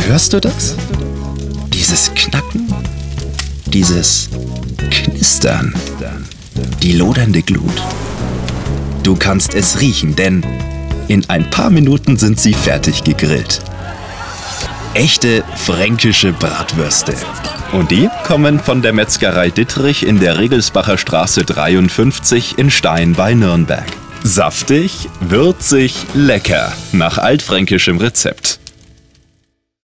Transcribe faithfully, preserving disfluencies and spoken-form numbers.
Hörst du das? Dieses Knacken? Dieses Knistern? Die lodernde Glut? Du kannst es riechen, denn in ein paar Minuten sind sie fertig gegrillt. Echte fränkische Bratwürste. Und die kommen von der Metzgerei Dittrich in der Regelsbacher Straße dreiundfünfzig in Stein bei Nürnberg. Saftig, würzig, lecker, nach altfränkischem Rezept.